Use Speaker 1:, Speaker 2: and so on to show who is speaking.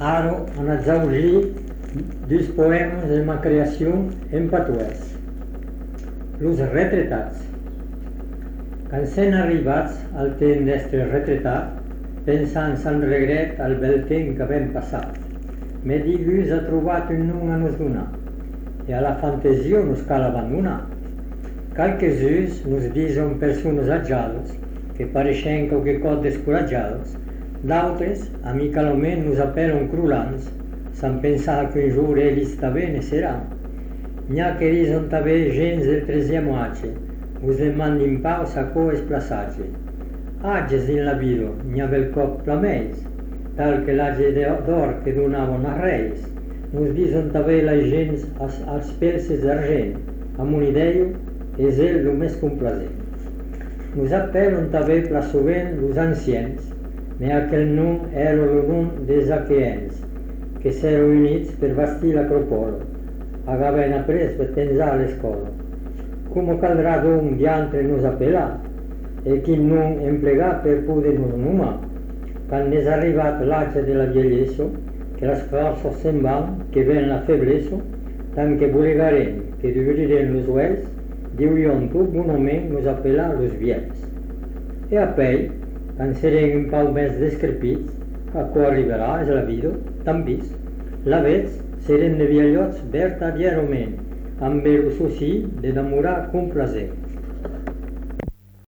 Speaker 1: Ara han exaurit dos poemes de ma creació en patuès. Los retratats. Quan s'han arribats al temps d'estre retratat, pensant sans regret al bel temps que vam passat, me digus ha trobat un nom a nos donar, e a la fantasia nos cal abandonar. Qualques uns nos dicen persones agiades, que pareixen qualque cos descoratjades, d'altres, amicalment, nos apel·len crulants, sans pensar que un jour ells també ne seran. N'hi ha que dicen també gens del 13è age, us demandin pau sa co esplaçatge. Ages in la vida, n'hi ha bel cop plameis, tal que l'age d'or que donaven als reis. Nos dicen també la gens als pelses d'argent, amb una idea és el més complacent. Nos apel·len també plaçovent los anciens, me aquel nom era el nom des aqueens, que s'eren units per bastir l'acropolo, agaven après per tensar l'escola. Com caldrà doncs diantre nos apel·lar, e quin nom emplegar per poder nos nomar, quan és arribat l'age de la vieillesa, que les forces se'n van, que ven la feblesa, tant que volegarem, que durirem los uells, diuen tot bonament nos apel·lar los viels. E apell, quan serem un pau més descrepits, a co arribarà és la vida, tan vist. La vez serem de viellots vertadierament, amb el soci de demorar complacent.